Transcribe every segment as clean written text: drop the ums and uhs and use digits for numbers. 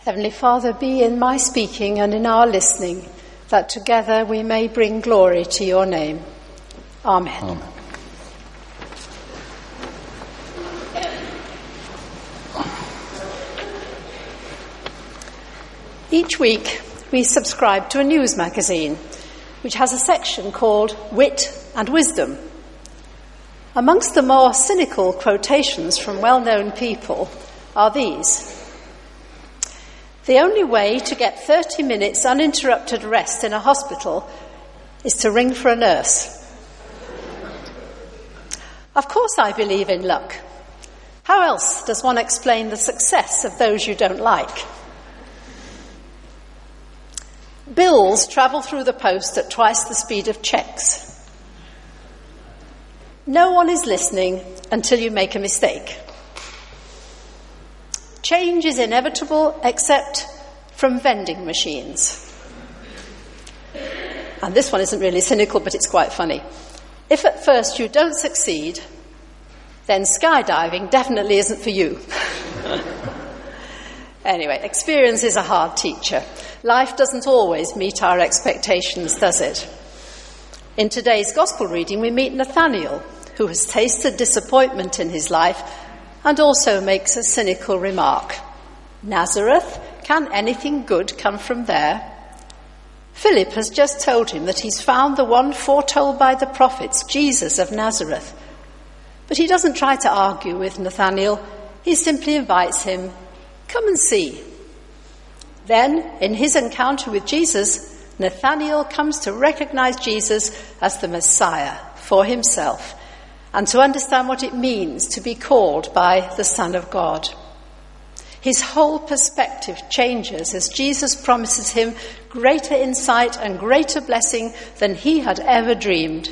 Heavenly Father, be in my speaking and in our listening, that together we may bring glory to your name. Amen. Amen. Each week we subscribe to a news magazine which has a section called Wit and Wisdom. Amongst the more cynical quotations from well-known people are these. The only way to get 30 minutes uninterrupted rest in a hospital is to ring for a nurse. Of course I believe in luck. How else does one explain the success of those you don't like? Bills travel through the post at twice the speed of checks. No one is listening until you make a mistake. Change is inevitable except from vending machines. And this one isn't really cynical, but it's quite funny. If at first you don't succeed, then skydiving definitely isn't for you. Anyway, experience is a hard teacher. Life doesn't always meet our expectations, does it? In today's gospel reading, we meet Nathanael, who has tasted disappointment in his life and also makes a cynical remark. Nazareth? Can anything good come from there? Philip has just told him that he's found the one foretold by the prophets, Jesus of Nazareth. But he doesn't try to argue with Nathanael. He simply invites him, come and see. Then, in his encounter with Jesus, Nathanael comes to recognize Jesus as the Messiah for himself and to understand what it means to be called by the Son of God. His whole perspective changes as Jesus promises him greater insight and greater blessing than he had ever dreamed.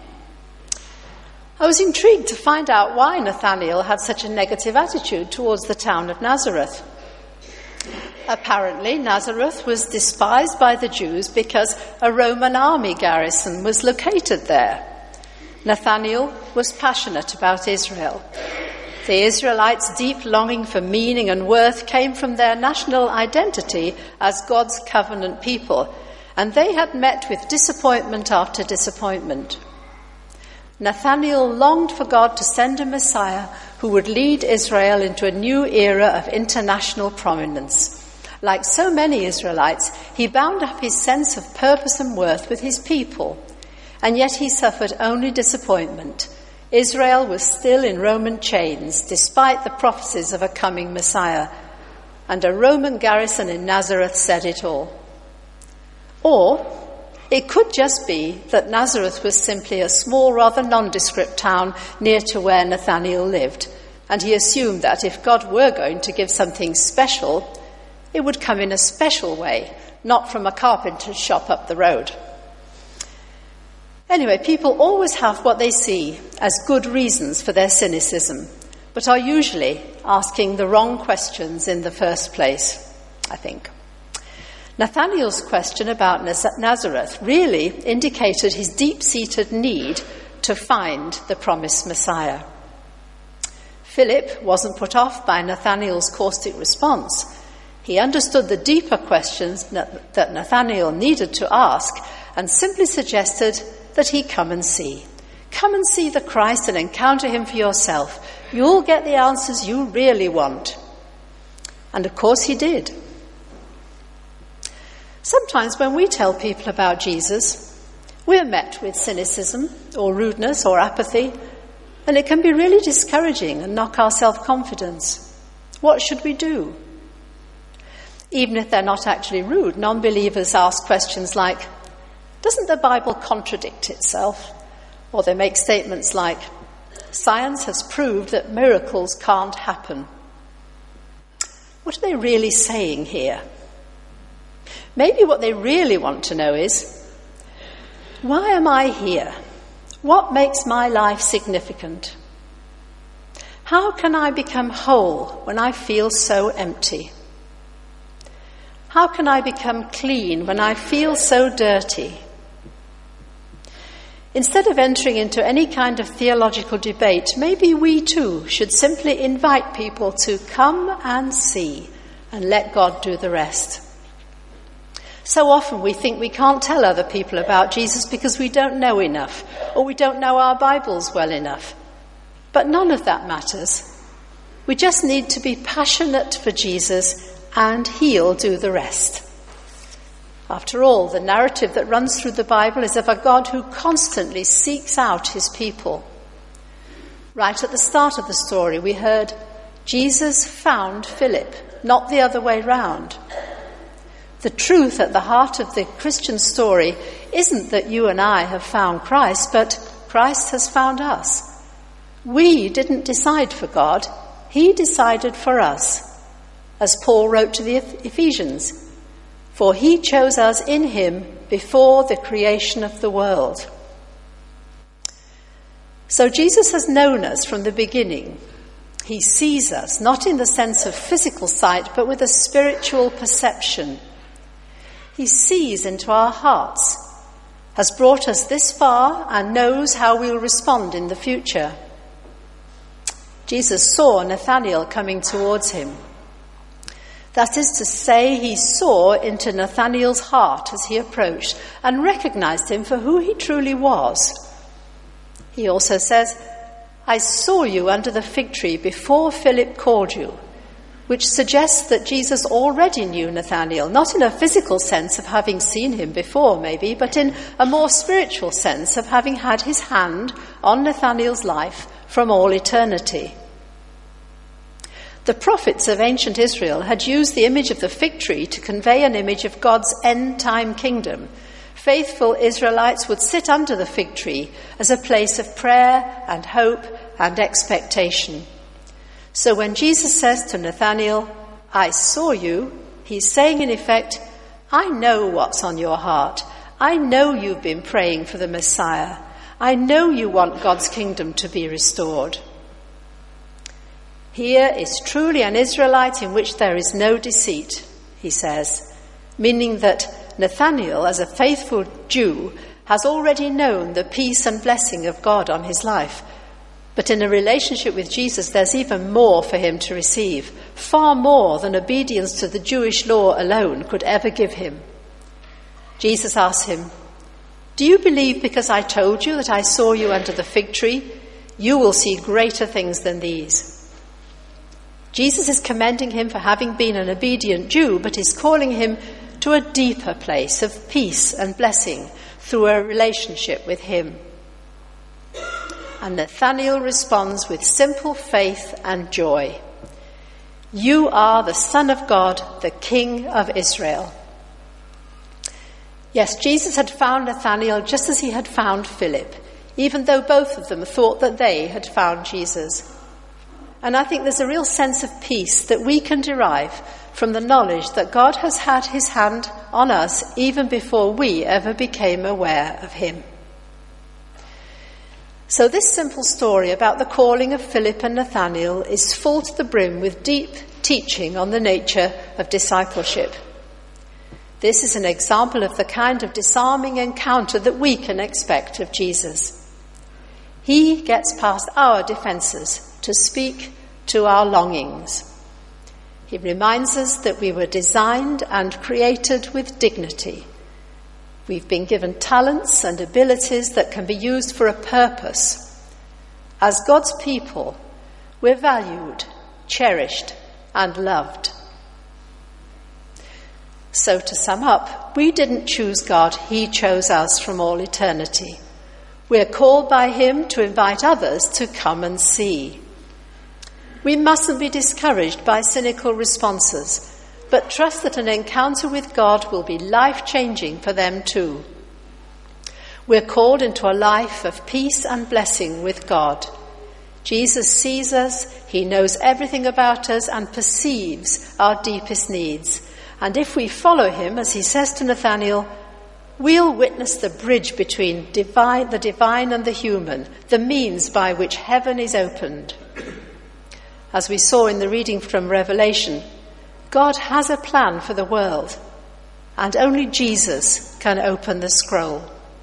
I was intrigued to find out why Nathanael had such a negative attitude towards the town of Nazareth. Apparently, Nazareth was despised by the Jews because a Roman army garrison was located there. Nathanael was passionate about Israel. The Israelites' deep longing for meaning and worth came from their national identity as God's covenant people, and they had met with disappointment after disappointment. Nathanael longed for God to send a Messiah who would lead Israel into a new era of international prominence. Like so many Israelites, he bound up his sense of purpose and worth with his people, and yet he suffered only disappointment. Israel was still in Roman chains, despite the prophecies of a coming Messiah, and a Roman garrison in Nazareth said it all. Or it could just be that Nazareth was simply a small, rather nondescript town near to where Nathanael lived, and he assumed that if God were going to give something special, it would come in a special way, not from a carpenter's shop up the road. Anyway, people always have what they see as good reasons for their cynicism, but are usually asking the wrong questions in the first place, I think. Nathanael's question about Nazareth really indicated his deep-seated need to find the promised Messiah. Philip wasn't put off by Nathanael's caustic response. He understood the deeper questions that Nathanael needed to ask and simply suggested that he come and see. Come and see the Christ and encounter him for yourself. You'll get the answers you really want. And of course he did. Sometimes when we tell people about Jesus, we're met with cynicism or rudeness or apathy, and it can be really discouraging and knock our self-confidence. What should we do? Even if they're not actually rude, non-believers ask questions like, doesn't the Bible contradict itself? Or they make statements like, science has proved that miracles can't happen. What are they really saying here? Maybe what they really want to know is, why am I here? What makes my life significant? How can I become whole when I feel so empty? How can I become clean when I feel so dirty? Instead of entering into any kind of theological debate, maybe we too should simply invite people to come and see, and let God do the rest. So often we think we can't tell other people about Jesus because we don't know enough, or we don't know our Bibles well enough. But none of that matters. We just need to be passionate for Jesus, and he'll do the rest. After all, the narrative that runs through the Bible is of a God who constantly seeks out his people. Right at the start of the story, we heard Jesus found Philip, not the other way round. The truth at the heart of the Christian story isn't that you and I have found Christ, but Christ has found us. We didn't decide for God, he decided for us. As Paul wrote to the Ephesians, for he chose us in him before the creation of the world. So Jesus has known us from the beginning. He sees us, not in the sense of physical sight, but with a spiritual perception. He sees into our hearts, has brought us this far, and knows how we'll respond in the future. Jesus saw Nathanael coming towards him. That is to say, he saw into Nathanael's heart as he approached and recognized him for who he truly was. He also says, I saw you under the fig tree before Philip called you, which suggests that Jesus already knew Nathanael, not in a physical sense of having seen him before, maybe, but in a more spiritual sense of having had his hand on Nathanael's life from all eternity. The prophets of ancient Israel had used the image of the fig tree to convey an image of God's end-time kingdom. Faithful Israelites would sit under the fig tree as a place of prayer and hope and expectation. So when Jesus says to Nathanael, I saw you, he's saying in effect, I know what's on your heart. I know you've been praying for the Messiah. I know you want God's kingdom to be restored. Here is truly an Israelite in which there is no deceit, he says, meaning that Nathanael, as a faithful Jew, has already known the peace and blessing of God on his life. But in a relationship with Jesus, there's even more for him to receive, far more than obedience to the Jewish law alone could ever give him. Jesus asks him, do you believe because I told you that I saw you under the fig tree? You will see greater things than these. Jesus is commending him for having been an obedient Jew, but is calling him to a deeper place of peace and blessing through a relationship with him. And Nathanael responds with simple faith and joy. You are the Son of God, the King of Israel. Yes, Jesus had found Nathanael just as he had found Philip, even though both of them thought that they had found Jesus. And I think there's a real sense of peace that we can derive from the knowledge that God has had his hand on us even before we ever became aware of him. So this simple story about the calling of Philip and Nathanael is full to the brim with deep teaching on the nature of discipleship. This is an example of the kind of disarming encounter that we can expect of Jesus. He gets past our defences to speak to our longings. He reminds us that we were designed and created with dignity. We've been given talents and abilities that can be used for a purpose. As God's people, we're valued, cherished, and loved. So to sum up, we didn't choose God, he chose us from all eternity. We're called by him to invite others to come and see. We mustn't be discouraged by cynical responses, but trust that an encounter with God will be life-changing for them too. We're called into a life of peace and blessing with God. Jesus sees us, he knows everything about us and perceives our deepest needs. And if we follow him, as he says to Nathanael, we'll witness the bridge between the divine and the human, the means by which heaven is opened. As we saw in the reading from Revelation, God has a plan for the world, and only Jesus can open the scroll.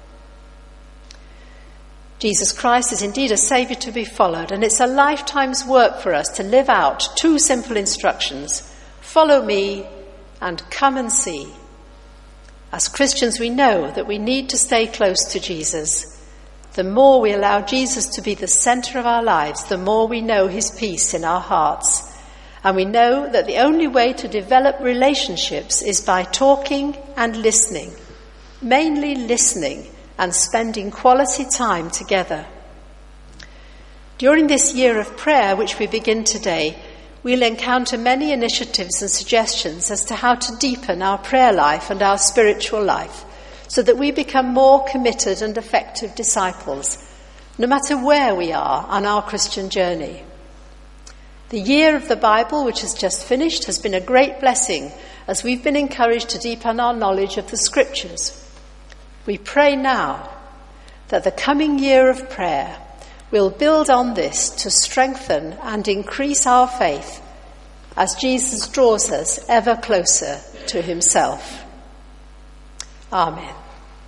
Jesus Christ is indeed a Saviour to be followed, and it's a lifetime's work for us to live out two simple instructions. Follow me and come and see. As Christians, we know that we need to stay close to Jesus. The more we allow Jesus to be the centre of our lives, the more we know his peace in our hearts. And we know that the only way to develop relationships is by talking and listening, mainly listening and spending quality time together. During this year of prayer, which we begin today, we'll encounter many initiatives and suggestions as to how to deepen our prayer life and our spiritual life, so that we become more committed and effective disciples, no matter where we are on our Christian journey. The year of the Bible, which has just finished, has been a great blessing as we've been encouraged to deepen our knowledge of the Scriptures. We pray now that the coming year of prayer will build on this to strengthen and increase our faith as Jesus draws us ever closer to himself. Amen.